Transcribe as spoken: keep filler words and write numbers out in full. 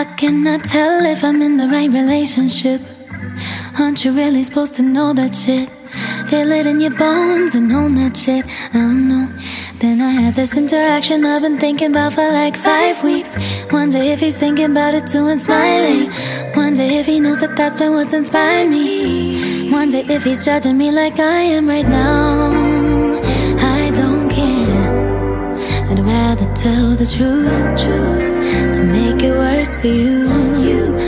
How can I tell if I'm in the right relationship? Aren't you really supposed to know that shit? Feel it in your bones and own that shit. I don't know. Then I had this interaction I've been thinking about for like five weeks. Wonder if he's thinking about it too and smiling. Wonder if he knows that that's been what's inspired me. Wonder if he's judging me like I am right now. I don't care. I'd rather tell the truth, truth than make it worse for you. You